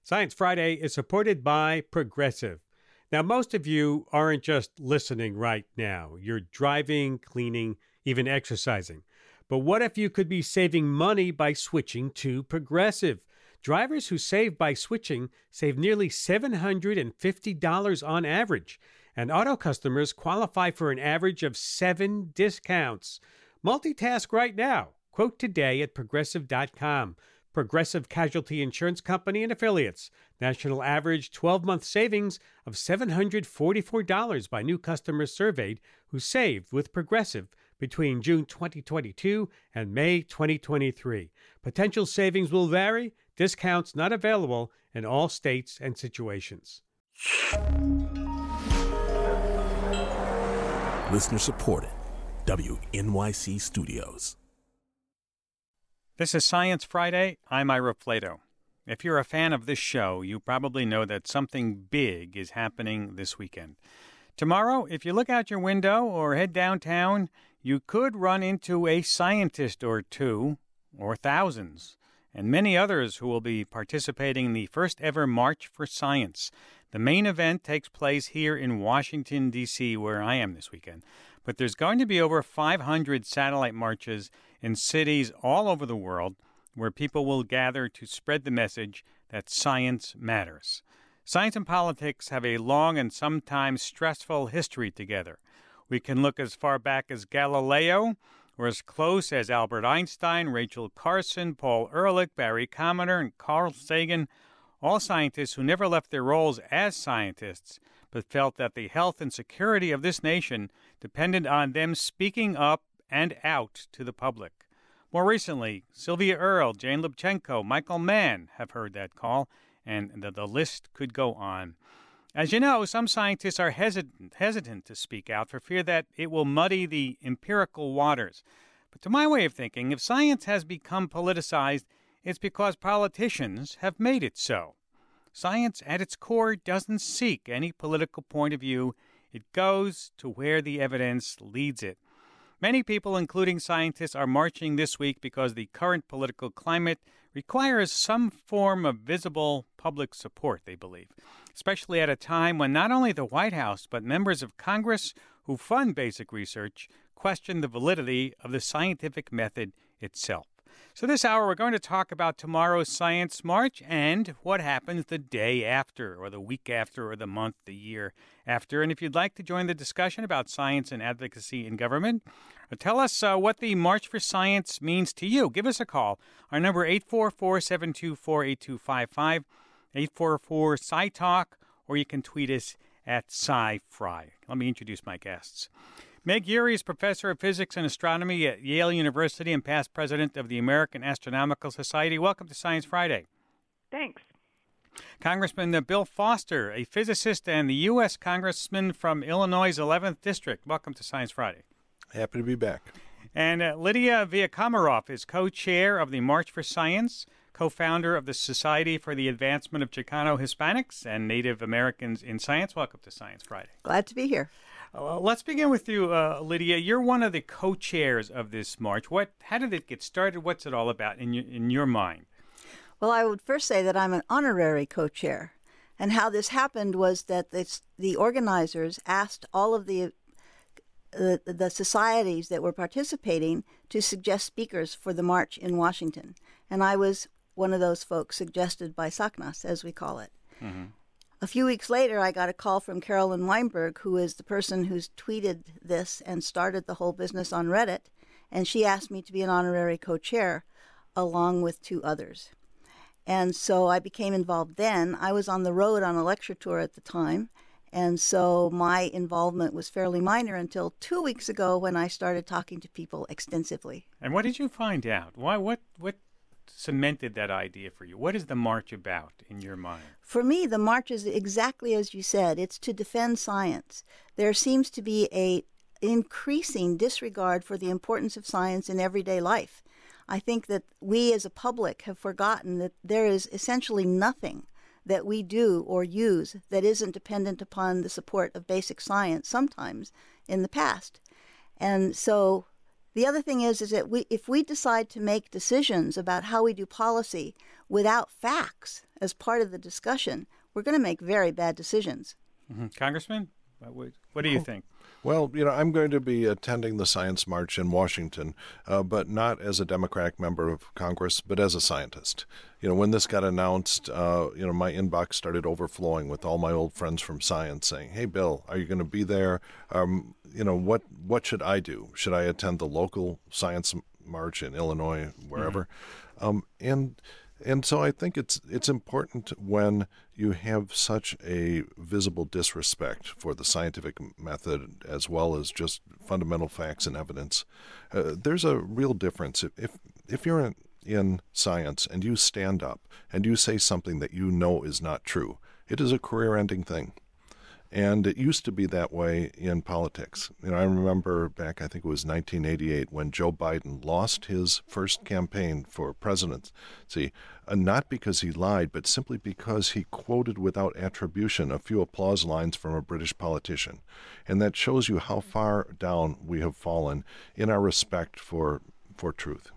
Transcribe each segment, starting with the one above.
Science Friday is supported by Progressive. Now, most of you aren't just listening right now. You're driving, cleaning, even exercising. But what if you could be saving money by switching to Progressive? Drivers who save by switching save nearly $750 on average, and auto customers qualify for an average of 7 discounts. Multitask right now. Quote today at Progressive.com. Progressive Casualty Insurance Company and Affiliates. National average 12-month savings of $744 by new customers surveyed who saved with Progressive between June 2022 and May 2023. Potential savings will vary. Discounts not available in all states and situations. Listener supported. WNYC Studios. This is Science Friday. I'm Ira Flato. If you're a fan of this show, you probably know that something big is happening this weekend. Tomorrow, if you look out your window or head downtown, you could run into a scientist or two, or thousands, and many others who will be participating in the first ever March for Science. The main event takes place here in Washington, D.C., where I am this weekend. But there's going to be over 500 satellite marches in cities all over the world where people will gather to spread the message that science matters. Science and politics have a long and sometimes stressful history together. We can look as far back as Galileo, or as close as Albert Einstein, Rachel Carson, Paul Ehrlich, Barry Commoner, and Carl Sagan, all scientists who never left their roles as scientists, but felt that the health and security of this nation depended on them speaking up and out to the public. More recently, Sylvia Earle, Jane Lubchenco, Michael Mann have heard that call, and the list could go on. As you know, some scientists are hesitant to speak out for fear that it will muddy the empirical waters. But to my way of thinking, if science has become politicized, it's because politicians have made it so. Science, at its core, doesn't seek any political point of view. It goes to where the evidence leads it. Many people, including scientists, are marching this week because the current political climate requires some form of visible public support, they believe, especially at a time when not only the White House, but members of Congress who fund basic research question the validity of the scientific method itself. So this hour, we're going to talk about tomorrow's Science March and what happens the day after, or the week after, or the month, the year after. And if you'd like to join the discussion about science and advocacy in government, tell us what the March for Science means to you. Give us a call. Our number 844-724-8255, 844-SciTalk, or you can tweet us at SciFri. Let me introduce my guests. Meg Urey is professor of physics and astronomy at Yale University and past president of the American Astronomical Society. Welcome to Science Friday. Thanks. Congressman Bill Foster, a physicist and the U.S. Congressman from Illinois' 11th District. Welcome to Science Friday. Happy to be back. And Lydia Villakamarov is co-chair of the March for Science, co-founder of the Society for the Advancement of Chicano Hispanics and Native Americans in Science. Welcome to Science Friday. Glad to be here. Let's begin with you, Lydia. You're one of the co-chairs of this march. How did it get started? What's it all about in your mind? Well, I would first say that I'm an honorary co-chair. And how this happened was that the organizers asked all of the societies that were participating to suggest speakers for the march in Washington. And I was one of those folks suggested by SACNAS, as we call it. Mm-hmm. A few weeks later, I got a call from Carolyn Weinberg, who is the person who's tweeted this and started the whole business on Reddit, and she asked me to be an honorary co-chair along with 2 others. And so I became involved then. I was on the road on a lecture tour at the time, and so my involvement was fairly minor until 2 weeks ago when I started talking to people extensively. And what did you find out? What cemented that idea for you? What is the march about in your mind? For me, the march is exactly as you said. It's to defend science. There seems to be an increasing disregard for the importance of science in everyday life. I think that we as a public have forgotten that there is essentially nothing that we do or use that isn't dependent upon the support of basic science sometimes in the past. And so the other thing is that if we decide to make decisions about how we do policy without facts as part of the discussion, we're going to make very bad decisions. Congressman, what do you think? Well, I'm going to be attending the Science March in Washington, but not as a Democratic member of Congress, but as a scientist. When this got announced, my inbox started overflowing with all my old friends from science saying, "Hey, Bill, are you going to be there? What should I do? Should I attend the local Science March in Illinois, wherever?" And so I think it's important when you have such a visible disrespect for the scientific method as well as just fundamental facts and evidence. There's a real difference. If you're in science and you stand up and you say something that you know is not true, it is a career-ending thing. And it used to be that way in politics. I remember back, I think it was 1988, when Joe Biden lost his first campaign for presidency, not because he lied, but simply because he quoted without attribution a few applause lines from a British politician. And that shows you how far down we have fallen in our respect for truth.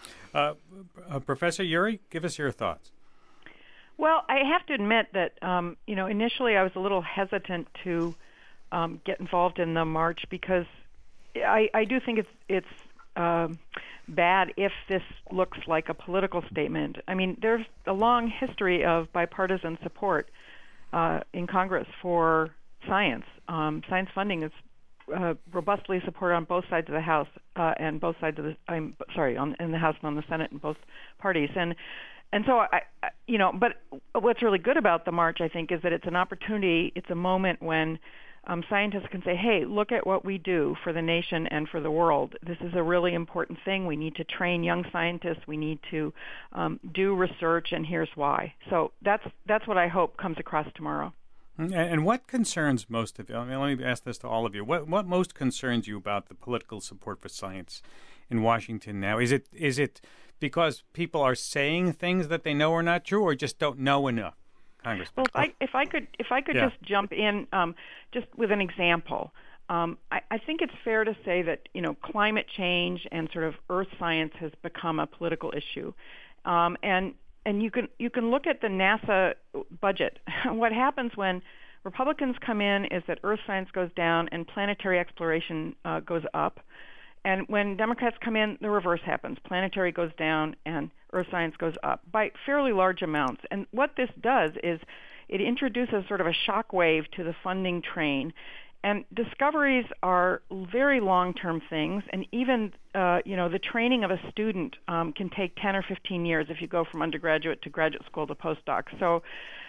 Professor Uri, give us your thoughts. Well, I have to admit that, initially I was a little hesitant to get involved in the march because I do think it's bad if this looks like a political statement. I mean, there's a long history of bipartisan support in Congress for science. Science funding is robustly supported on both sides of the House and both sides of the in the House and on the Senate in both parties. And so, but what's really good about the march, I think, is that it's an opportunity, it's a moment when scientists can say, hey, look at what we do for the nation and for the world. This is a really important thing. We need to train young scientists. We need to do research, and here's why. So that's what I hope comes across tomorrow. And what concerns most of you? I mean, let me ask this to all of you. What most concerns you about the political support for science in Washington now? Is it because people are saying things that they know are not true, or just don't know enough? Congressman. Well, if I could just jump in, just with an example. I think it's fair to say that climate change and sort of earth science has become a political issue, and you can look at the NASA budget. What happens when Republicans come in is that earth science goes down and planetary exploration goes up. And when Democrats come in, the reverse happens. Planetary goes down and earth science goes up by fairly large amounts. And what this does is it introduces sort of a shock wave to the funding train. And discoveries are very long-term things. And even, the training of a student can take 10 or 15 years if you go from undergraduate to graduate school to postdoc. So,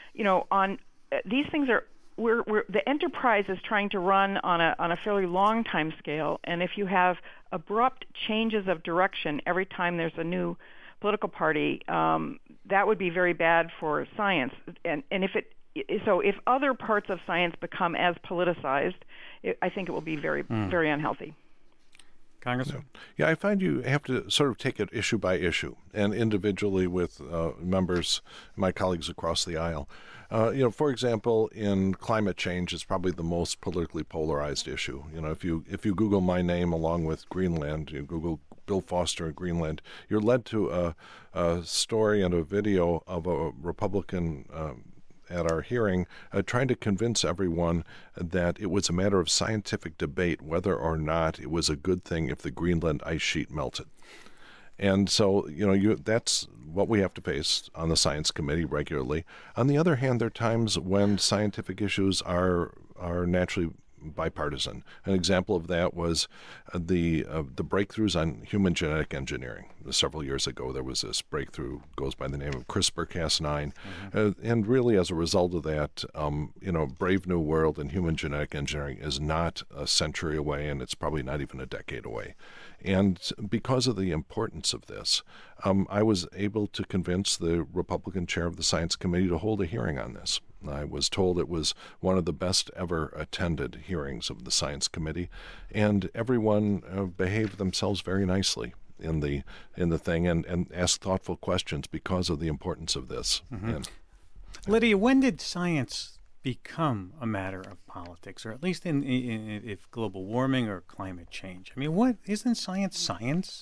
these things are the enterprise is trying to run on a fairly long time scale, and if you have abrupt changes of direction every time there's a new political party, that would be very bad for science. And if other parts of science become as politicized, I think it will be very very unhealthy. Congressman? Yeah, I find you have to sort of take it issue by issue and individually with members, my colleagues across the aisle. For example, in climate change, it's probably the most politically polarized issue. If you Google my name along with Greenland, you Google Bill Foster in Greenland, you're led to a story and a video of a Republican at our hearing trying to convince everyone that it was a matter of scientific debate whether or not it was a good thing if the Greenland ice sheet melted. And so, that's what we have to face on the Science Committee regularly. On the other hand, there are times when scientific issues are naturally bipartisan. An example of that was the breakthroughs on human genetic engineering. Several years ago, there was this breakthrough, goes by the name of CRISPR-Cas9. And really, as a result of that, Brave New World and human genetic engineering is not a century away, and it's probably not even a decade away. And because of the importance of this, I was able to convince the Republican chair of the Science Committee to hold a hearing on this. I was told it was one of the best ever attended hearings of the Science Committee, and everyone behaved themselves very nicely in the thing and asked thoughtful questions because of the importance of this. And, Lydia, when did science become a matter of politics, or at least in if global warming or climate change? I mean, isn't science?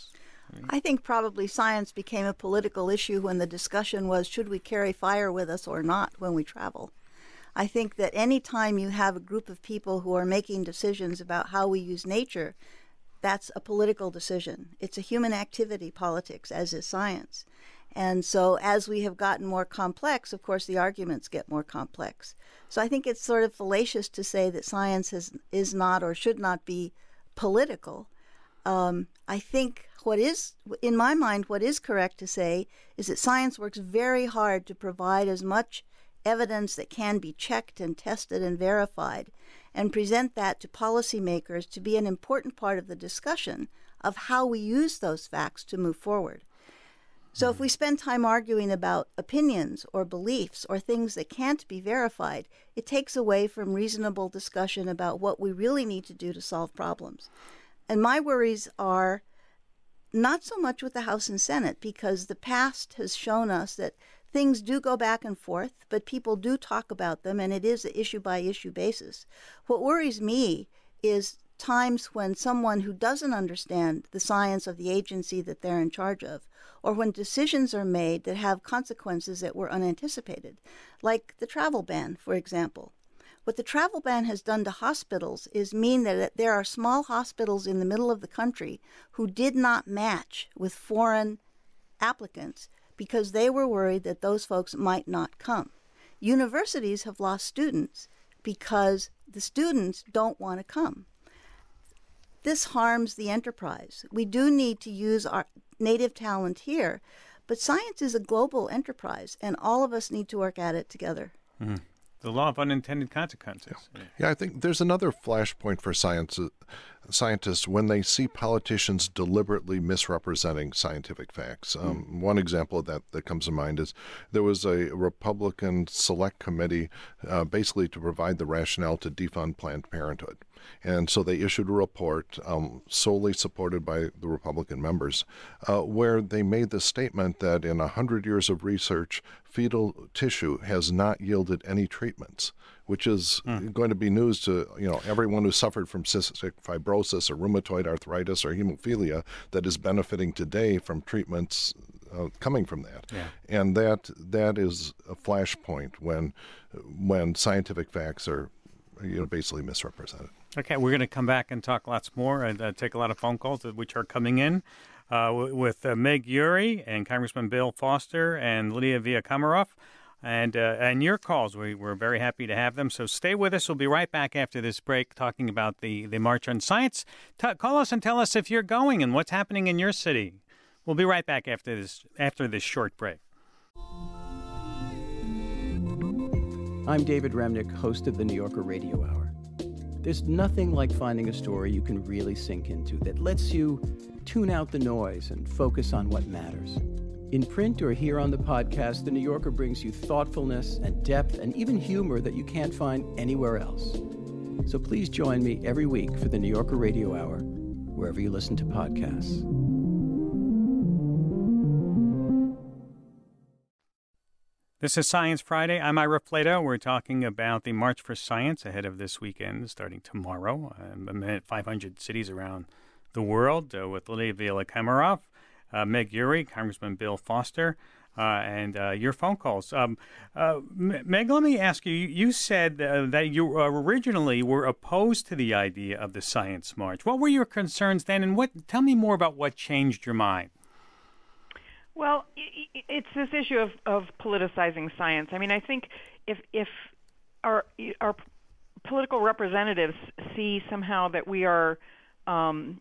I think probably science became a political issue when the discussion was, should we carry fire with us or not when we travel? I think that any time you have a group of people who are making decisions about how we use nature, that's a political decision. It's a human activity, politics, as is science. And so as we have gotten more complex, of course, the arguments get more complex. So I think it's sort of fallacious to say that science is not or should not be political. I think in my mind, what is correct to say is that science works very hard to provide as much evidence that can be checked and tested and verified, and present that to policymakers to be an important part of the discussion of how we use those facts to move forward. So if we spend time arguing about opinions or beliefs or things that can't be verified, it takes away from reasonable discussion about what we really need to do to solve problems. And my worries are not so much with the House and Senate, because the past has shown us that things do go back and forth, but people do talk about them, and it is an issue-by-issue basis. What worries me is times when someone who doesn't understand the science of the agency that they're in charge of, or when decisions are made that have consequences that were unanticipated, like the travel ban, for example. What the travel ban has done to hospitals is mean that there are small hospitals in the middle of the country who did not match with foreign applicants because they were worried that those folks might not come. Universities have lost students because the students don't want to come. This harms the enterprise. We do need to use our native talent here, but science is a global enterprise, and all of us need to work at it together. Mm-hmm. The law of unintended consequences. Yeah, I think there's another flashpoint for scientists when they see politicians deliberately misrepresenting scientific facts. One example of that comes to mind is there was a Republican select committee basically to provide the rationale to defund Planned Parenthood. And so they issued a report solely supported by the Republican members where they made the statement that in 100 years of research, fetal tissue has not yielded any treatments, which is going to be news to everyone who suffered from cystic fibrosis or rheumatoid arthritis or hemophilia that is benefiting today from treatments coming from that. Yeah. And that is a flashpoint when scientific facts are basically misrepresented. Okay, we're going to come back and talk lots more and take a lot of phone calls which are coming in with Meg Urey and Congressman Bill Foster and Lydia Villa-Komarov. And your calls, we're very happy to have them. So stay with us. We'll be right back after this break talking about the March on Science. Call us and tell us if you're going and what's happening in your city. We'll be right back after this short break. I'm David Remnick, host of the New Yorker Radio Hour. There's nothing like finding a story you can really sink into that lets you tune out the noise and focus on what matters. In print or here on the podcast, The New Yorker brings you thoughtfulness and depth and even humor that you can't find anywhere else. So please join me every week for the New Yorker Radio Hour, wherever you listen to podcasts. This is Science Friday. I'm Ira Flatow. We're talking about the March for Science ahead of this weekend, starting tomorrow. I'm at 500 cities around the world with Lydia Villa-Komarov, Meg Urey, Congressman Bill Foster, and your phone calls. Meg, let me ask you, you said that you originally were opposed to the idea of the Science March. What were your concerns then, and tell me more about what changed your mind? Well, it's this issue of politicizing science. I mean, I think if our political representatives see somehow that we are coming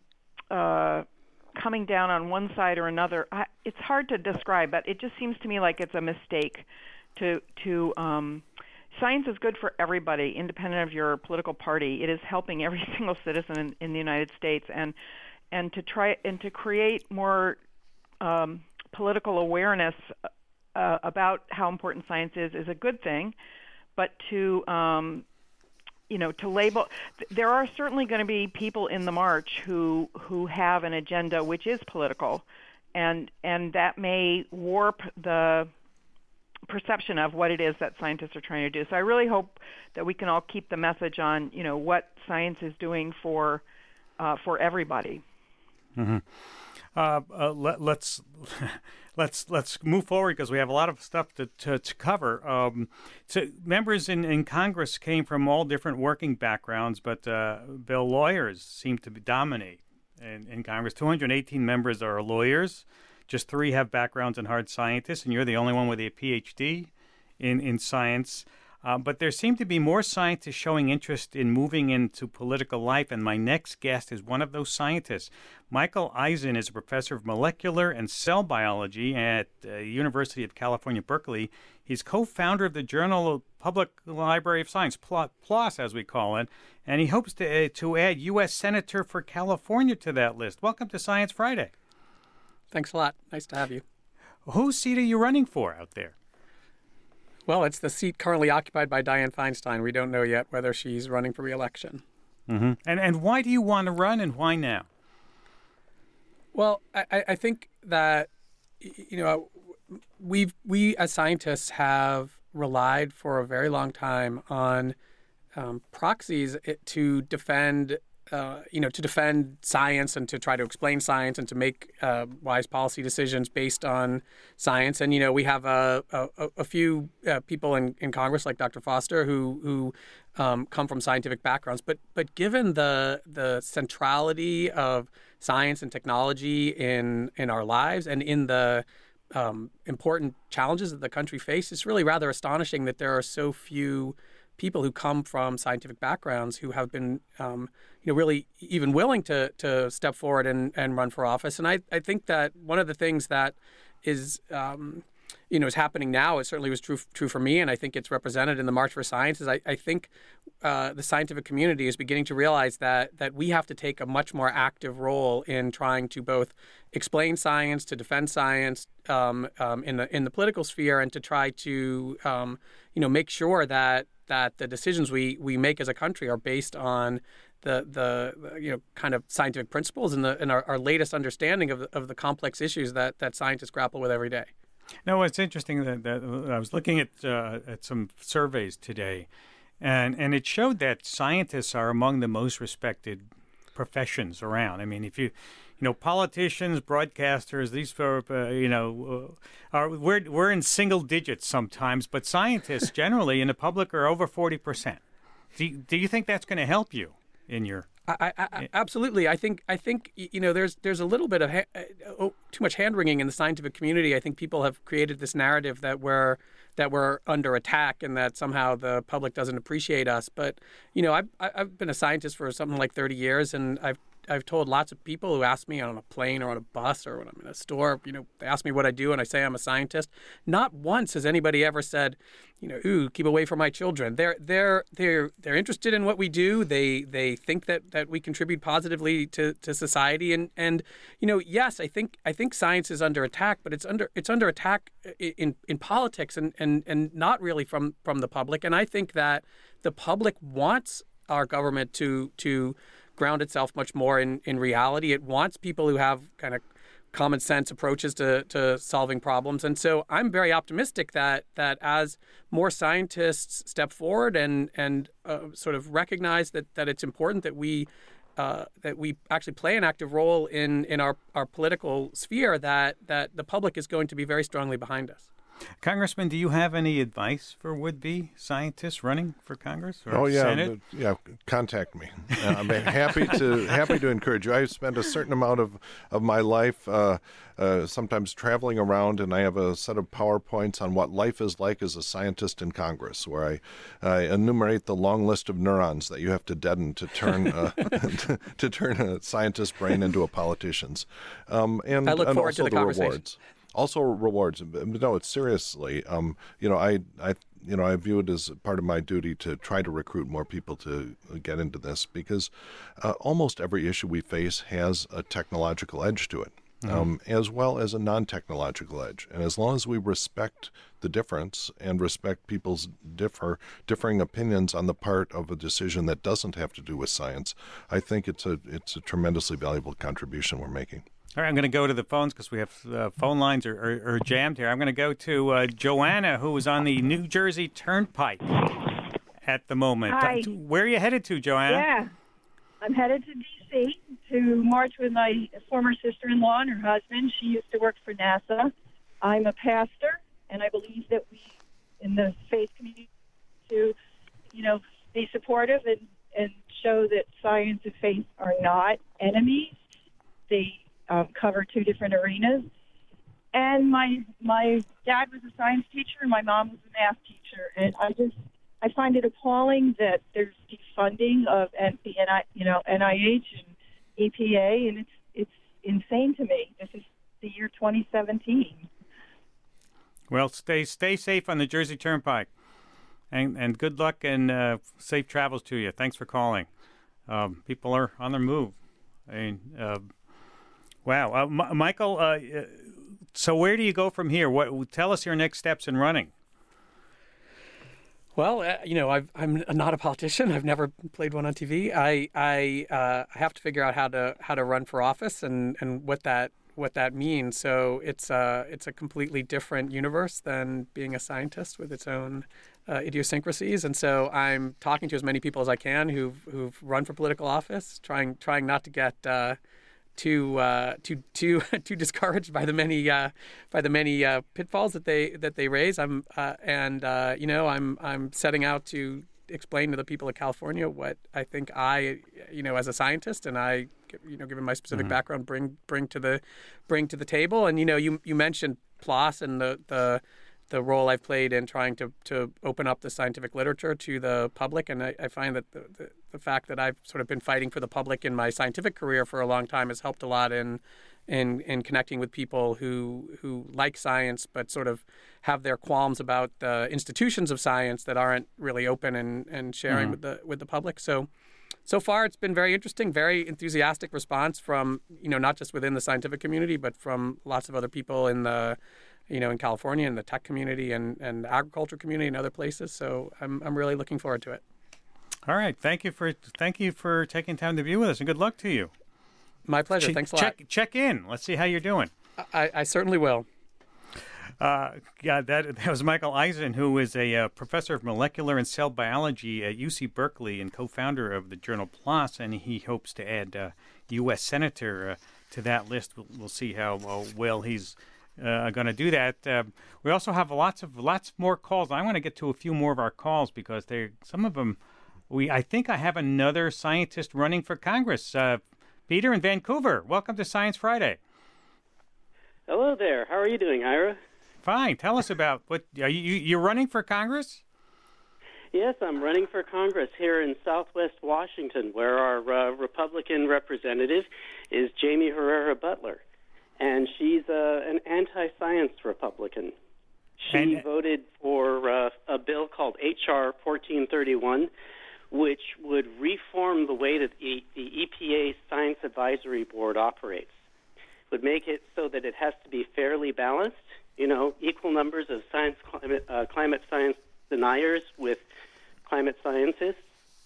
down on one side or another, it's hard to describe, but it just seems to me like it's a mistake to science is good for everybody, independent of your political party. It is helping every single citizen in the United States, and to create more political awareness about how important science is a good thing, but to label. There are certainly going to be people in the march who have an agenda which is political, and that may warp the perception of what it is that scientists are trying to do. So I really hope that we can all keep the message on what science is doing for everybody. Mm-hmm. Let's move forward because we have a lot of stuff to cover. So members in Congress came from all different working backgrounds, but Bill, lawyers seem to dominate in Congress. 218 members are lawyers. Just 3 have backgrounds in hard scientists, and you're the only one with a PhD in science. But there seem to be more scientists showing interest in moving into political life, and my next guest is one of those scientists. Michael Eisen is a professor of molecular and cell biology at the University of California, Berkeley. He's co-founder of the Journal Public Library of Science, PLOS as we call it, and he hopes to add U.S. Senator for California to that list. Welcome to Science Friday. Thanks a lot. Nice to have you. Whose seat are you running for out there? Well, it's the seat currently occupied by Dianne Feinstein. We don't know yet whether she's running for re-election. Mm-hmm. And why do you want to run, and why now? Well, I think that, we as scientists have relied for a very long time on proxies to defend science and to try to explain science and to make wise policy decisions based on science. And, we have a few people in Congress like Dr. Foster who come from scientific backgrounds. But given the centrality of science and technology in our lives and in the important challenges that the country faces, it's really rather astonishing that there are so few people who come from scientific backgrounds who have been, really even willing to step forward and run for office. And I think that one of the things that is, is happening now, it certainly was true for me, and I think it's represented in the March for Science, is I think the scientific community is beginning to realize that we have to take a much more active role in trying to both explain science, to defend science in the political sphere, and to try to, make sure that the decisions we make as a country are based on the kind of scientific principles and our latest understanding of the complex issues that scientists grapple with every day. No, it's interesting that I was looking at some surveys today, and it showed that scientists are among the most respected professions around. I mean, if politicians, broadcasters, these we're in single digits sometimes, but scientists generally in the public are over 40%. Do you think that's going to help you in your? Absolutely. I think there's a little bit of too much hand wringing in the scientific community. I think people have created this narrative that we're under attack and that somehow the public doesn't appreciate us. But I've been a scientist for something like 30 years, and I've told lots of people who ask me on a plane or on a bus or when I'm in a store, they ask me what I do and I say I'm a scientist. Not once has anybody ever said, ooh, keep away from my children. They're interested in what we do. They think that we contribute positively to society. And yes, I think science is under attack, but it's under attack in politics and not really from the public. And I think that the public wants our government to ground itself much more in reality. It wants people who have kind of common sense approaches to solving problems. And so I'm very optimistic that as more scientists step forward and sort of recognize that it's important that we actually play an active role in our political sphere, that the public is going to be very strongly behind us. Congressman, do you have any advice for would-be scientists running for Congress or Senate? Contact me. I'm happy to encourage you. I've spent a certain amount of my life sometimes traveling around, and I have a set of PowerPoints on what life is like as a scientist in Congress, where I enumerate the long list of neurons that you have to deaden to turn to turn a scientist's brain into a politician's. And I look forward to the conversation. Rewards. Also rewards. No, it's seriously. I view it as part of my duty to try to recruit more people to get into this, because almost every issue we face has a technological edge to it, as well as a non-technological edge. And as long as we respect the difference and respect people's differing opinions on the part of a decision that doesn't have to do with science, I think it's a tremendously valuable contribution we're making. All right, I'm going to go to the phones because we have phone lines are jammed here. I'm going to go to Joanna, who is on the New Jersey Turnpike at the moment. Hi. Where are you headed to, Joanna? Yeah, I'm headed to D.C. to march with my former sister-in-law and her husband. She used to work for NASA. I'm a pastor, and I believe that we, in the faith community, to, be supportive and show that science and faith are not enemies. They cover two different arenas. And my dad was a science teacher, and my mom was a math teacher. And I find it appalling that there's defunding of the NIH and EPA, and it's insane to me. This is the year 2017. Well, stay safe on the Jersey Turnpike, and good luck and safe travels to you. Thanks for calling. People are on their move. Wow, Michael. So where do you go from here? Tell us your next steps in running. Well, I'm not a politician. I've never played one on TV. I have to figure out how to run for office and what that means. So it's a completely different universe than being a scientist with its own idiosyncrasies. And so I'm talking to as many people as I can who've run for political office, trying not to get too discouraged by the many pitfalls that they raise. I'm setting out to explain to the people of California what I think as a scientist and I, given my specific background, bring to the table. And you mentioned PLOS and the role I've played in trying to open up the scientific literature to the public. And I find that the fact that I've sort of been fighting for the public in my scientific career for a long time has helped a lot in connecting with people who like science but sort of have their qualms about the institutions of science that aren't really open and sharing with the public. So far it's been very interesting, very enthusiastic response from, not just within the scientific community, but from lots of other people in the in California, in the tech community and agriculture community and other places. So I'm really looking forward to it. All right. Thank you for taking time to be with us, and good luck to you. My pleasure. Thanks a lot. Check in. Let's see how you're doing. I certainly will. That was Michael Eisen, who is a professor of molecular and cell biology at UC Berkeley and co-founder of the journal PLOS, and he hopes to add U.S. Senator to that list. We'll see how well he's going to do that. We also have lots more calls. I want to get to a few more of our calls because some of them. I think I have another scientist running for Congress. Peter in Vancouver, welcome to Science Friday. Hello there. How are you doing, Ira? Fine. Tell us about what you're running for Congress? Yes, I'm running for Congress here in Southwest Washington, where our Republican representative is Jamie Herrera Butler, and she's an anti-science Republican. She voted for a bill called H.R. 1431, which would reform the way that the EPA Science Advisory Board operates. It would make it so that it has to be fairly balanced, equal numbers of climate science deniers with climate scientists.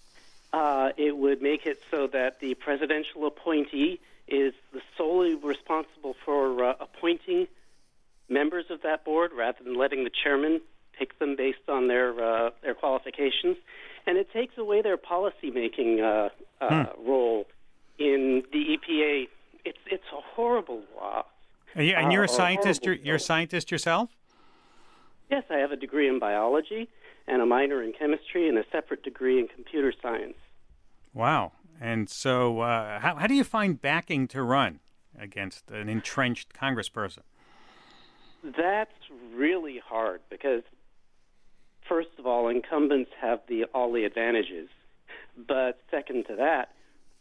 It would make it so that the presidential appointee is solely responsible for appointing members of that board rather than letting the chairman pick them based on their qualifications. And it takes away their policy-making role in the EPA. It's a horrible law. And you're a scientist. You're a scientist yourself? Yes, I have a degree in biology and a minor in chemistry and a separate degree in computer science. Wow. And so how do you find backing to run against an entrenched congressperson? That's really hard because, first of all, incumbents have all the advantages. But second to that,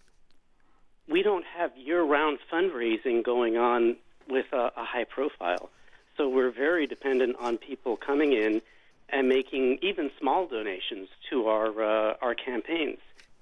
we don't have year-round fundraising going on with a high profile. So we're very dependent on people coming in and making even small donations to our campaigns.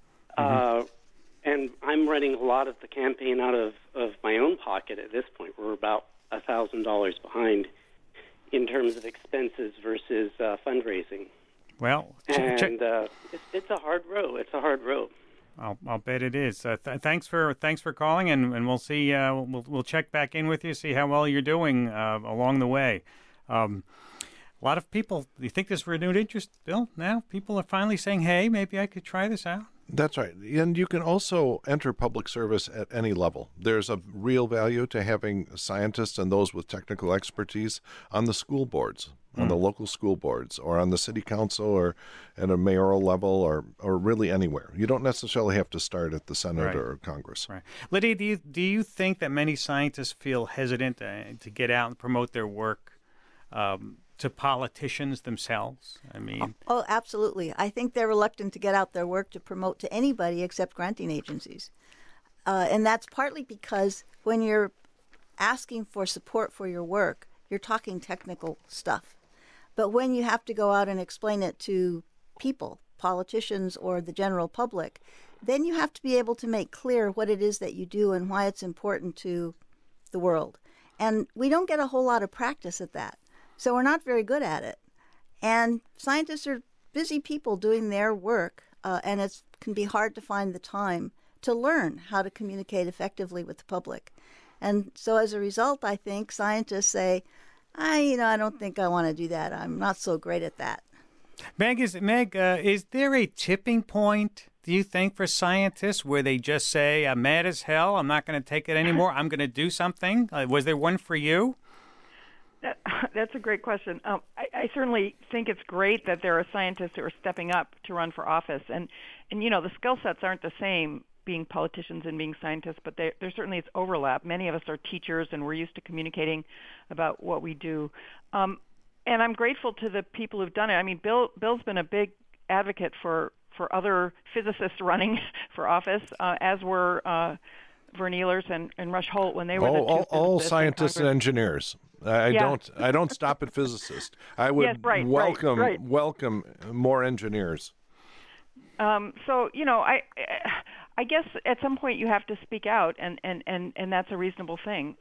And I'm running a lot of the campaign out of my own pocket at this point. We're about $1,000 behind in terms of expenses versus fundraising. Well, it's a hard row. It's a hard row. I'll bet it is. Thanks for calling, and we'll see. We'll check back in with you, see how well you're doing along the way. A lot of people. Do you think there's renewed interest, Bill? Now people are finally saying, "Hey, maybe I could try this out." That's right. And you can also enter public service at any level. There's a real value to having scientists and those with technical expertise on the school boards, on the local school boards, or on the city council, or at a mayoral level, or really anywhere. You don't necessarily have to start at the Senate or Congress. Right. Lydia, do you think that many scientists feel hesitant to get out and promote their work to politicians themselves? I mean, oh, absolutely. I think they're reluctant to get out their work to promote to anybody except granting agencies. And that's partly because when you're asking for support for your work, you're talking technical stuff. But when you have to go out and explain it to people, politicians or the general public, then you have to be able to make clear what it is that you do and why it's important to the world. And we don't get a whole lot of practice at that. So we're not very good at it. And scientists are busy people doing their work, and it can be hard to find the time to learn how to communicate effectively with the public. And so as a result, I think scientists say, I don't think I want to do that. I'm not so great at that. Meg, is there a tipping point, do you think, for scientists where they just say, I'm mad as hell, I'm not going to take it anymore, I'm going to do something? Was there one for you? That's a great question. I certainly think it's great that there are scientists who are stepping up to run for office. And the skill sets aren't the same being politicians and being scientists, but there certainly is overlap. Many of us are teachers, and we're used to communicating about what we do. And I'm grateful to the people who've done it. I mean, Bill's been a big advocate for other physicists running for office, as were Vern Ehlers and Rush Holt when they were the two all scientists and engineers. I don't stop at physicists. I would welcome more engineers. So I guess at some point you have to speak out, and that's a reasonable thing.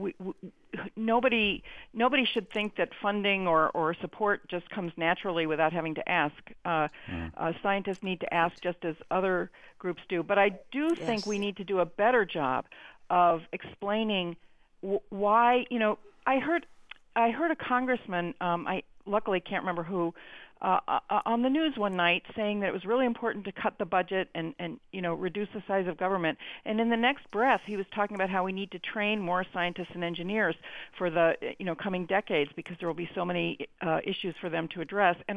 Nobody should think that funding or support just comes naturally without having to ask. Scientists need to ask just as other groups do. But I do think we need to do a better job of explaining why. I heard a congressman. I luckily can't remember who. On the news one night saying that it was really important to cut the budget and reduce the size of government. And in the next breath, he was talking about how we need to train more scientists and engineers for the coming decades because there will be so many issues for them to address. And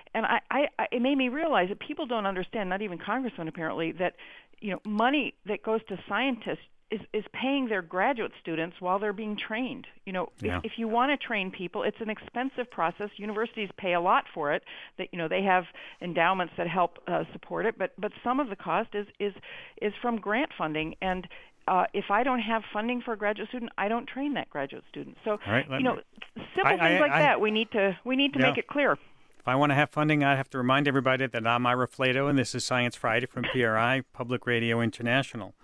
it made me realize that people don't understand, not even congressmen apparently, that money that goes to scientists is paying their graduate students while they're being trained. If you want to train people, it's an expensive process. Universities pay a lot for it. That they have endowments that help support it, but some of the cost is from grant funding. And if I don't have funding for a graduate student, I don't train that graduate student. So simple things like that we need to make it clear. If I want to have funding, I have to remind everybody that I'm Ira Flato, and this is Science Friday from PRI, Public Radio International.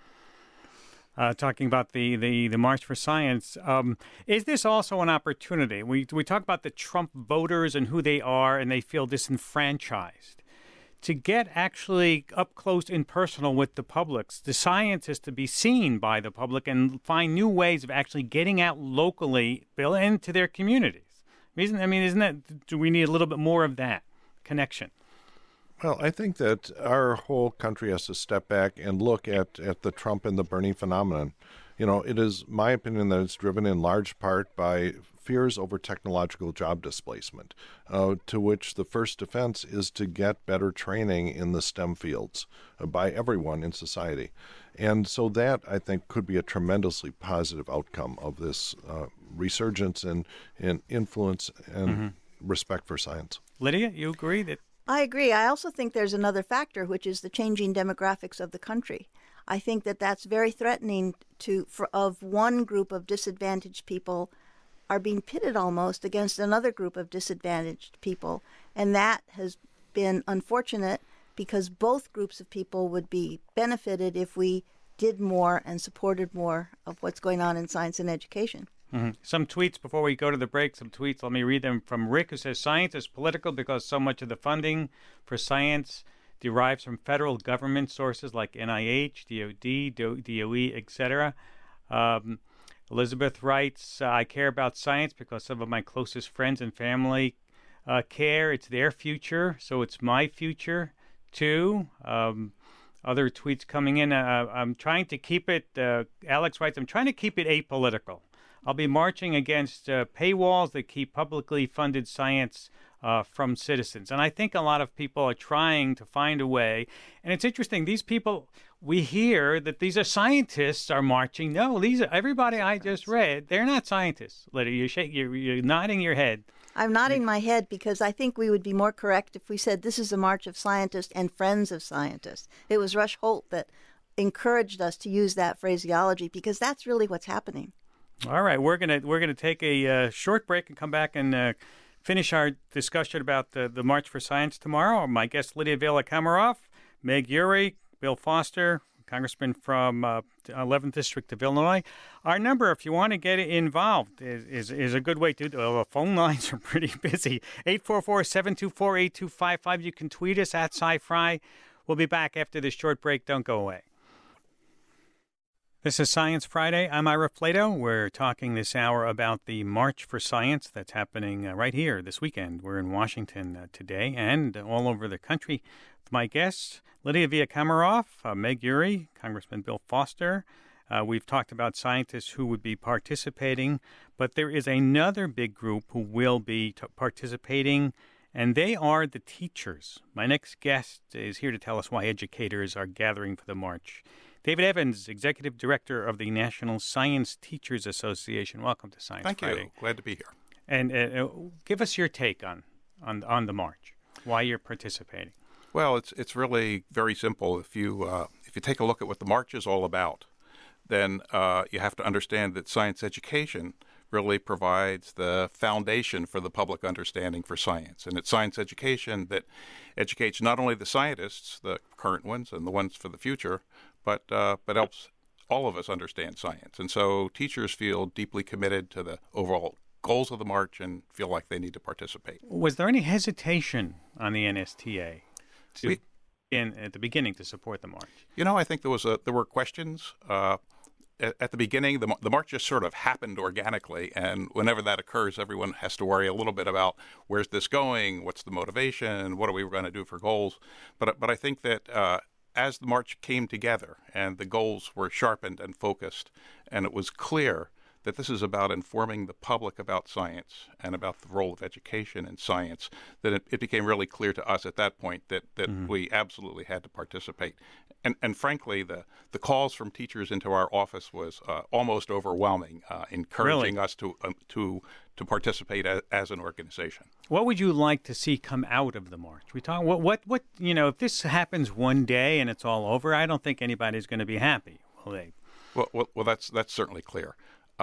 Talking about the March for Science. Is this also an opportunity? We talk about the Trump voters and who they are, and they feel disenfranchised. To get actually up close and personal with the public, the science is to be seen by the public and find new ways of actually getting out locally, Bill, into their communities. Isn't that? Do we need a little bit more of that connection? Well, I think that our whole country has to step back and look at the Trump and the Bernie phenomenon. It is my opinion that it's driven in large part by fears over technological job displacement, to which the first defense is to get better training in the STEM fields by everyone in society. And so that, I think, could be a tremendously positive outcome of this resurgence in influence and respect for science. Lydia, you agree that? I agree. I also think there's another factor, which is the changing demographics of the country. I think that that's very threatening of one group of disadvantaged people are being pitted almost against another group of disadvantaged people. And that has been unfortunate because both groups of people would be benefited if we did more and supported more of what's going on in science and education. Mm-hmm. Some tweets before we go to the break. Let me read them from Rick, who says, science is political because so much of the funding for science derives from federal government sources like NIH, DOD, DOE, etc. Elizabeth writes, I care about science because some of my closest friends and family care. It's their future, so it's my future too. Other tweets coming in. I'm trying to keep it, Alex writes, I'm trying to keep it apolitical. I'll be marching against paywalls that keep publicly funded science from citizens. And I think a lot of people are trying to find a way. And it's interesting, these people, we hear that these are scientists are marching. No, these are everybody I just read. They're not scientists. Lydia, you're nodding your head. I'm nodding my head because I think we would be more correct if we said this is a march of scientists and friends of scientists. It was Rush Holt that encouraged us to use that phraseology because that's really what's happening. All right, we're gonna take a short break and come back and finish our discussion about the March for Science tomorrow. My guests Lydia Villa-Kamarov, Meg Urey, Bill Foster, Congressman from 11th District of Illinois. Our number, if you want to get involved, is a good way to do it. The phone lines are pretty busy. 844-724-8255. You can tweet us at SciFri. We'll be back after this short break. Don't go away. This is Science Friday. I'm Ira Flato. We're talking this hour about the March for Science that's happening right here this weekend. We're in Washington today and all over the country. With my guests, Lydia Villa-Kamarov, Meg Urey, Congressman Bill Foster. We've talked about scientists who would be participating, but there is another big group who will be participating, and they are the teachers. My next guest is here to tell us why educators are gathering for the march. David Evans, Executive Director of the National Science Teachers Association. Welcome to Science Friday. Thank you. Glad to be here. And give us your take on the march, why you're participating. Well, it's really very simple. If you take a look at what the march is all about, then you have to understand that science education really provides the foundation for the public understanding for science. And it's science education that educates not only the scientists, the current ones and the ones for the future, but helps all of us understand science. And so teachers feel deeply committed to the overall goals of the march and feel like they need to participate. Was there any hesitation on the NSTA at the beginning to support the march? You know, I think there were questions. At the beginning, the march just sort of happened organically, and whenever that occurs, everyone has to worry a little bit about where's this going, what's the motivation, what are we going to do for goals. But I think that as the march came together and the goals were sharpened and focused, and it was clear that this is about informing the public about science and about the role of education in science, that it became really clear to us at that point that we absolutely had to participate. And frankly, the calls from teachers into our office was almost overwhelming, encouraging us to participate as an organization. What would you like to see come out of the march? We talk what if this happens one day and it's all over, I don't think anybody's going to be happy, will they? Well, that's certainly clear.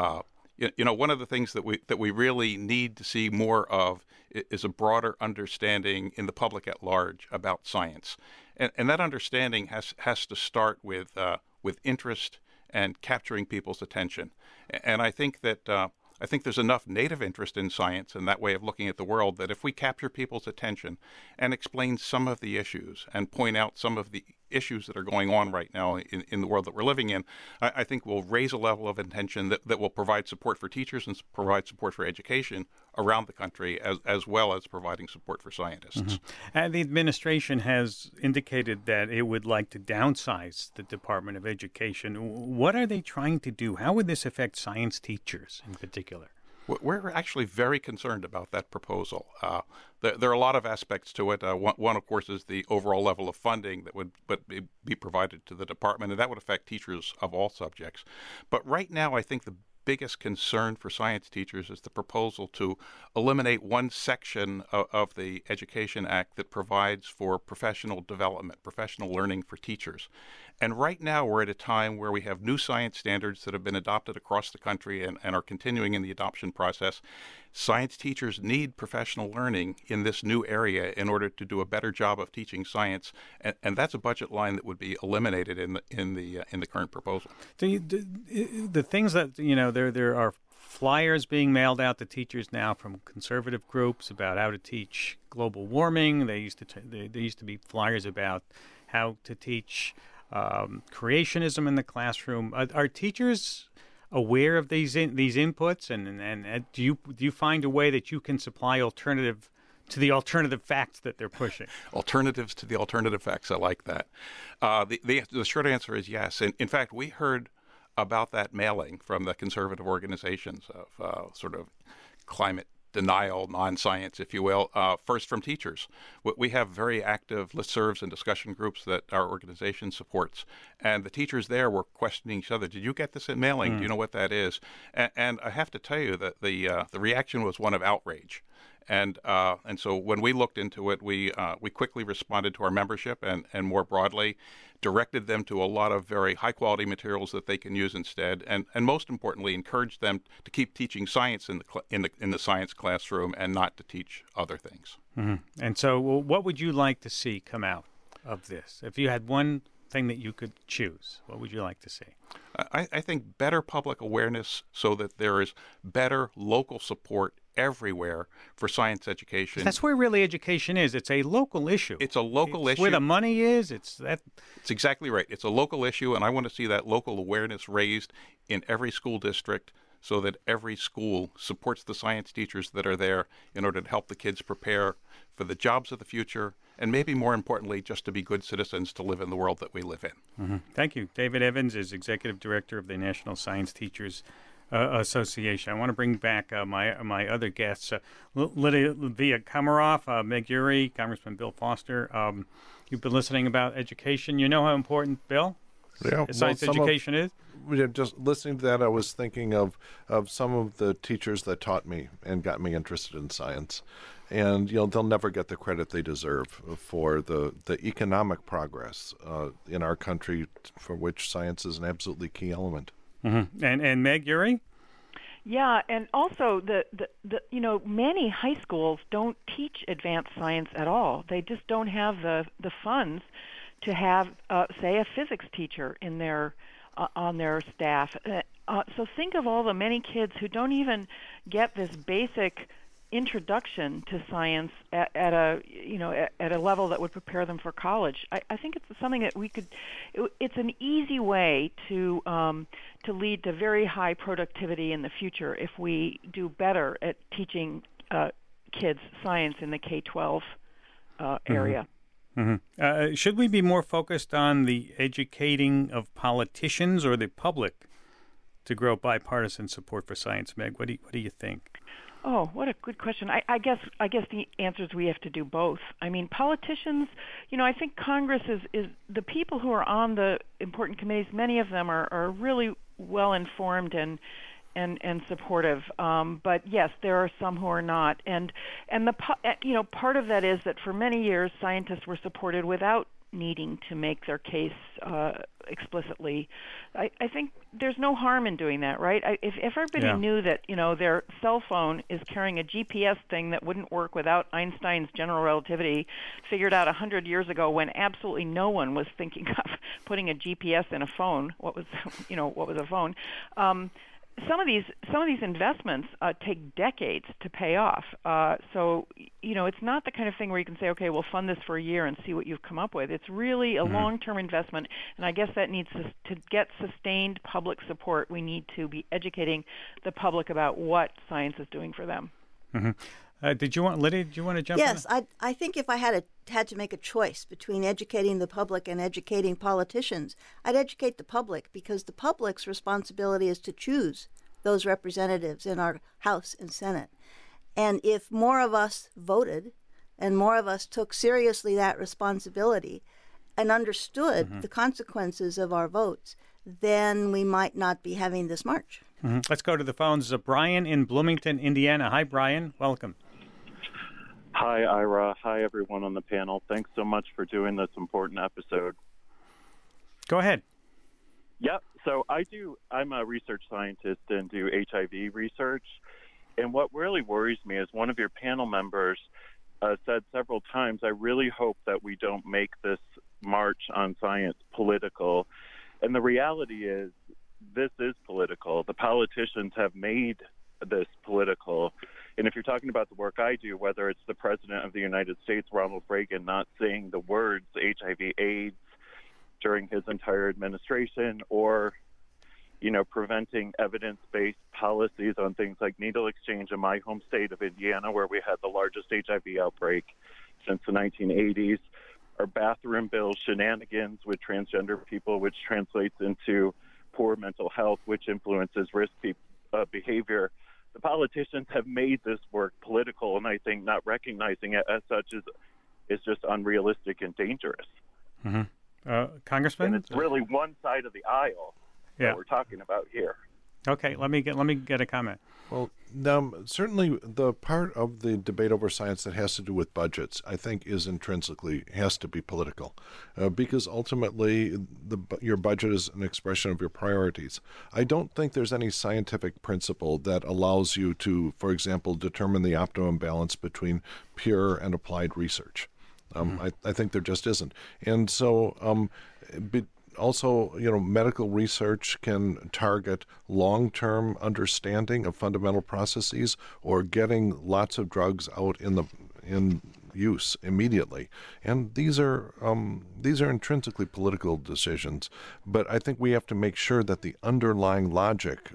One of the things that we really need to see more of is a broader understanding in the public at large about science, and that understanding has to start with interest and capturing people's attention. And I think that there's enough native interest in science and that way of looking at the world that if we capture people's attention and explain some of the issues and point out some of the issues that are going on right now in the world that we're living in, I think we'll raise a level of attention that will provide support for teachers and provide support for education around the country, as well as providing support for scientists. Mm-hmm. And the administration has indicated that it would like to downsize the Department of Education. What are they trying to do? How would this affect science teachers in particular? We're actually very concerned about that proposal. There are a lot of aspects to it. One, of course, is the overall level of funding that would be provided to the department, and that would affect teachers of all subjects. But right now, I think the biggest concern for science teachers is the proposal to eliminate one section of the Education Act that provides for professional development, professional learning for teachers. And right now we're at a time where we have new science standards that have been adopted across the country and are continuing in the adoption process. Science teachers need professional learning in this new area in order to do a better job of teaching science, and that's a budget line that would be eliminated in the current proposal. The things that there are flyers being mailed out to teachers now from conservative groups about how to teach global warming. There used to be flyers about how to teach creationism in the classroom. Are teachers aware of these inputs, and do you find a way that you can supply alternative to the alternative facts that they're pushing. Alternatives to the alternative facts. I like that. The short answer is yes. In fact, we heard about that mailing from the conservative organizations of sort of climate denial, non-science, if you will, first from teachers. We have very active listservs and discussion groups that our organization supports, and the teachers there were questioning each other. Did you get this in mailing? Do you know what that is? And I have to tell you that the reaction was one of outrage. And so when we looked into it, we quickly responded to our membership and more broadly directed them to a lot of very high-quality materials that they can use instead, and most importantly, encouraged them to keep teaching science in the science classroom and not to teach other things. Mm-hmm. And so what would you like to see come out of this? If you had one thing that you could choose, what would you like to see? I think better public awareness so that there is better local support everywhere for science education. That's where really education is. It's a local issue. It's a local issue. Where the money is, It's exactly right. It's a local issue, and I want to see that local awareness raised in every school district so that every school supports the science teachers that are there in order to help the kids prepare for the jobs of the future, and maybe more importantly, just to be good citizens to live in the world that we live in. Mm-hmm. Thank you. David Evans is Executive Director of the National Science Teachers Association. I want to bring back my other guests, Lydia Komaroff, Meg Uri, Congressman Bill Foster. You've been listening about education. You know how important, Bill, science education is? Just listening to that, I was thinking of some of the teachers that taught me and got me interested in science. And they'll never get the credit they deserve for the economic progress in our country, for which science is an absolutely key element. Mm-hmm. And Meg Uri? Yeah, and also the many high schools don't teach advanced science at all. They just don't have the funds to have, say, a physics teacher in their on their staff. So think of all the many kids who don't even get this basic introduction to science at a level that would prepare them for college. I think it's something that we could. It's an easy way to lead to very high productivity in the future if we do better at teaching kids science in the K-12 area. Mm-hmm. Should we be more focused on the educating of politicians or the public to grow bipartisan support for science, Meg? What do you think? Oh, what a good question. I guess the answer is we have to do both. I mean, politicians, I think Congress is the people who are on the important committees, many of them are really well informed and supportive. But yes, there are some who are not. And part of that is that for many years scientists were supported without needing to make their case explicitly. I think there's no harm in doing that, right? If everybody knew that, their cell phone is carrying a GPS thing that wouldn't work without Einstein's general relativity, figured out 100 years ago when absolutely no one was thinking of putting a GPS in a phone. What was a phone? Some of these investments take decades to pay off. So it's not the kind of thing where you can say, okay, we'll fund this for a year and see what you've come up with. It's really a long-term investment, and I guess that needs to get sustained public support. We need to be educating the public about what science is doing for them. Mm-hmm. Lydia, did you want to jump in? Yes, I think if I had to make a choice between educating the public and educating politicians, I'd educate the public, because the public's responsibility is to choose those representatives in our House and Senate. And if more of us voted and more of us took seriously that responsibility and understood the consequences of our votes, then we might not be having this march. Mm-hmm. Let's go to the phones. Brian in Bloomington, Indiana. Hi, Brian. Welcome. Hi, Ira. Hi, everyone on the panel. Thanks so much for doing this important episode. Go ahead. Yep. So I'm a research scientist and do HIV research. And what really worries me is one of your panel members said several times, I really hope that we don't make this march on science political. And the reality is, this is political. The politicians have made this political. And if you're talking about the work I do, whether it's the President of the United States, Ronald Reagan, not saying the words HIV/AIDS during his entire administration, or preventing evidence-based policies on things like needle exchange in my home state of Indiana, where we had the largest HIV outbreak since the 1980s, or bathroom bill shenanigans with transgender people, which translates into poor mental health, which influences risk behavior. The politicians have made this work political, and I think not recognizing it as such is just unrealistic and dangerous. Congressman? And it's really one side of the aisle that we're talking about here. Okay, let me get a comment. Well, certainly the part of the debate over science that has to do with budgets, I think, has to be political, because ultimately your budget is an expression of your priorities. I don't think there's any scientific principle that allows you to, for example, determine the optimum balance between pure and applied research. I think there just isn't. And so also, medical research can target long-term understanding of fundamental processes or getting lots of drugs out in use immediately. And these are intrinsically political decisions. But I think we have to make sure that the underlying logic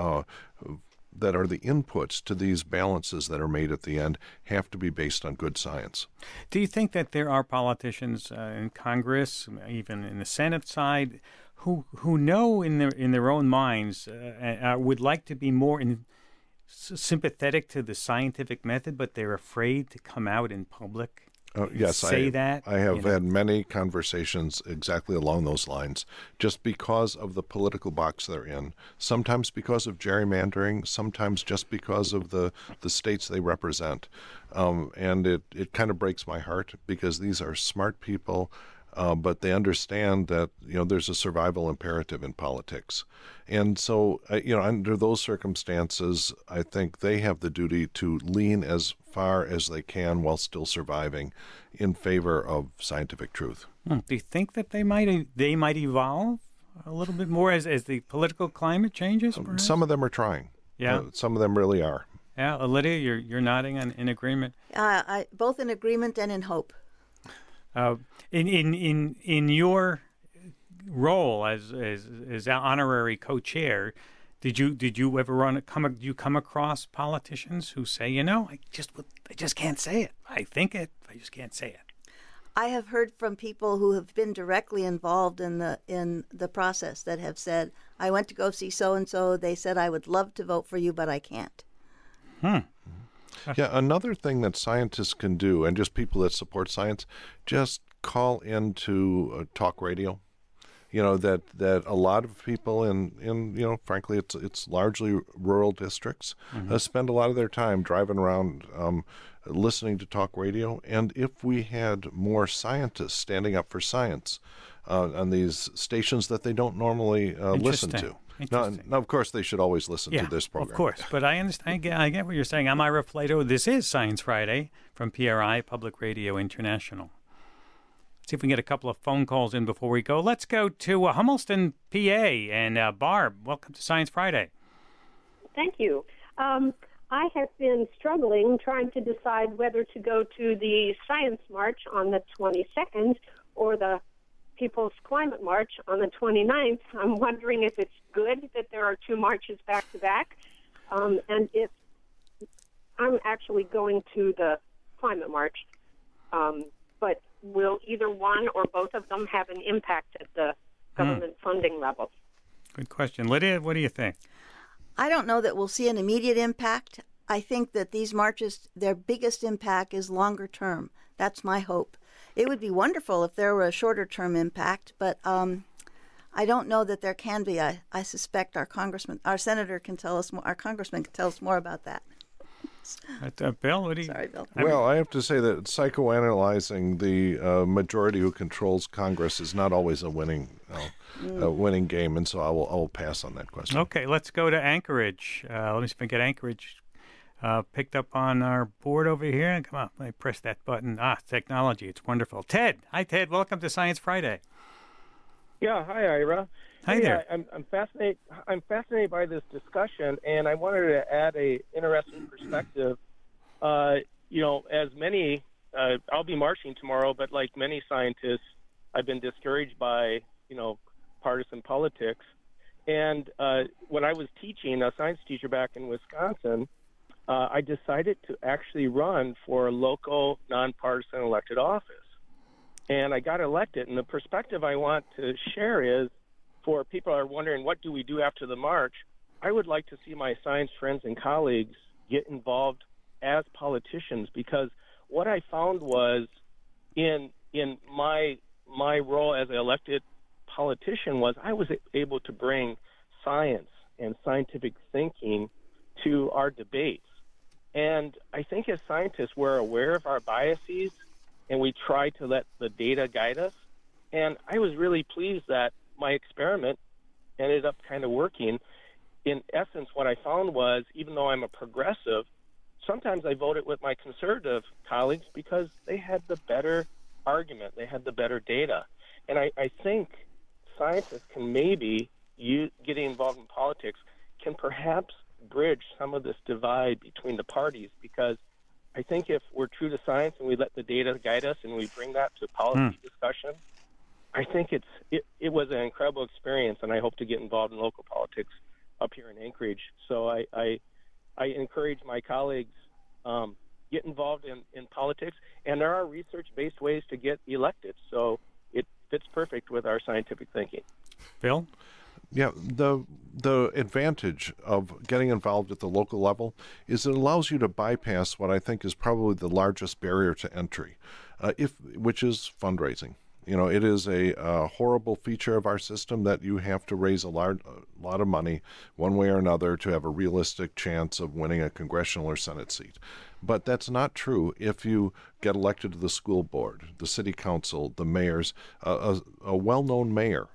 that are the inputs to these balances that are made at the end have to be based on good science. Do you think that there are politicians in Congress, even in the Senate side, who know in their own minds would like to be more sympathetic to the scientific method, but they're afraid to come out in public? Yes, that? I have had many conversations exactly along those lines, just because of the political box they're in, sometimes because of gerrymandering, sometimes just because of the states they represent. And it kind of breaks my heart, because these are smart people, but they understand that there's a survival imperative in politics. And so, under those circumstances, I think they have the duty to lean as far as they can while still surviving in favor of scientific truth. Do you think that they might evolve a little bit more as the political climate changes? Some of them are trying. Yeah. Some of them really are. Yeah, Lydia, you're nodding in agreement. Both in agreement and in hope. In your role as honorary co-chair, did you ever come across politicians who say, I just can't say it. I think it, I just can't say it. I have heard from people who have been directly involved in the process that have said, I went to go see so and so. They said I would love to vote for you, but I can't. Yeah, another thing that scientists can do, and just people that support science, just call into talk radio. That a lot of people in frankly, it's largely rural districts, spend a lot of their time driving around listening to talk radio. And if we had more scientists standing up for science on these stations that they don't normally listen to. Now, of course, they should always listen to this program. Of course, but I understand. I get what you're saying. I'm Ira Flato. This is Science Friday from PRI, Public Radio International. Let's see if we can get a couple of phone calls in before we go. Let's go to Humelston, PA. And Barb, welcome to Science Friday. Thank you. I have been struggling trying to decide whether to go to the Science March on the 22nd or the People's Climate March on the 29th. I'm wondering if it's good that there are two marches back to back, and if I'm actually going to the Climate March, but will either one or both of them have an impact at the government funding level? Good question. Lydia, what do you think? I don't know that we'll see an immediate impact. I think that these marches, their biggest impact is longer term. That's my hope. It would be wonderful if there were a shorter term impact, but I don't know that there can be. I suspect our senator can tell us more, our congressman can tell us more about that. Bill, what do you? Sorry, Bill. Well, I have to say that psychoanalyzing the majority who controls Congress is not always a winning game, and so I will pass on that question. Okay, let's go to Anchorage. Let me see if I can get Anchorage picked up on our board over here. Come on, let me press that button. Technology, it's wonderful. Ted, hi Ted, welcome to Science Friday. Yeah, hi Ira. Hi there. I'm fascinated by this discussion, and I wanted to add a interesting perspective. As many, I'll be marching tomorrow, but like many scientists, I've been discouraged by partisan politics, And when I was teaching, a science teacher back in Wisconsin, I decided to actually run for a local nonpartisan elected office. And I got elected. And the perspective I want to share is, for people who are wondering, what do we do after the march? I would like to see my science friends and colleagues get involved as politicians, because what I found was in my role as an elected politician was I was able to bring science and scientific thinking to our debates. And I think as scientists, we're aware of our biases, and we try to let the data guide us. And I was really pleased that my experiment ended up kind of working. In essence, what I found was, even though I'm a progressive, sometimes I voted with my conservative colleagues because they had the better argument, they had the better data. And I think scientists can maybe, getting involved in politics, can perhaps bridge some of this divide between the parties, because I think if we're true to science and we let the data guide us and we bring that to policy discussion, I think it was an incredible experience, and I hope to get involved in local politics up here in Anchorage. So I encourage my colleagues, get involved in politics, and there are research-based ways to get elected. So it fits perfect with our scientific thinking. Phil? Yeah, the advantage of getting involved at the local level is it allows you to bypass what I think is probably the largest barrier to entry, which is fundraising. You know, it is a horrible feature of our system that you have to raise a lot of money one way or another to have a realistic chance of winning a congressional or Senate seat. But that's not true if you get elected to the school board, the city council, the mayors. A well-known mayor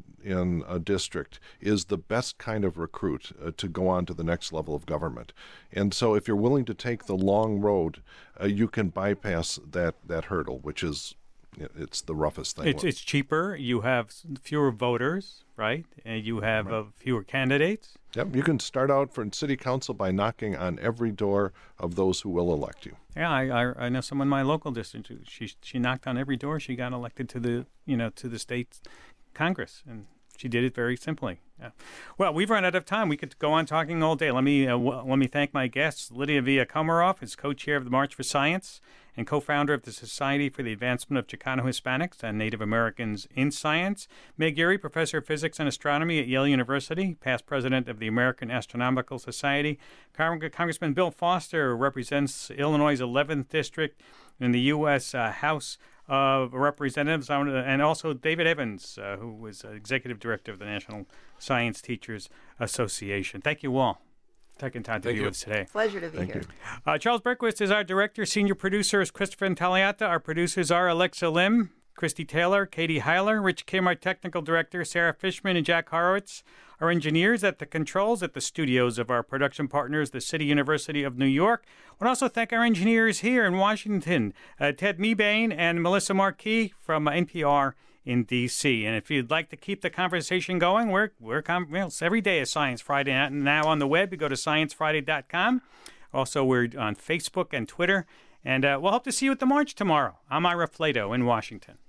in a district is the best kind of recruit to go on to the next level of government. And so if you're willing to take the long road, you can bypass that hurdle, which is it's the roughest thing. It's cheaper. You have fewer voters, right? And you have fewer candidates. Yep. You can start out for city council by knocking on every door of those who will elect you. Yeah, I know someone in my local district. She knocked on every door. She got elected to the state Congress, and she did it very simply. Yeah. Well, we've run out of time. We could go on talking all day. Let me thank my guests. Lydia Villa-Komarov is co-chair of the March for Science and co-founder of the Society for the Advancement of Chicano Hispanics and Native Americans in Science. Meg Geary, professor of physics and astronomy at Yale University, past president of the American Astronomical Society. Congressman Bill Foster represents Illinois' 11th district in the U.S. House of Representatives, and also David Evans, who was executive director of the National Science Teachers Association. Thank you all for taking time to be with us today. Pleasure to be here. Charles Berquist is our director. Senior producer is Christopher Intagliata. Our producers are Alexa Lim, Christy Taylor, Katie Heiler, Rich Kim, our technical director, Sarah Fishman, and Jack Horowitz. Our engineers at the controls at the studios of our production partners, the City University of New York. I want to also thank our engineers here in Washington, Ted Mebane and Melissa Marquis from NPR in D.C. And if you'd like to keep the conversation going, we're every day is Science Friday. Now on the web, you go to sciencefriday.com. Also, we're on Facebook and Twitter. And we'll hope to see you at the march tomorrow. I'm Ira Flato in Washington.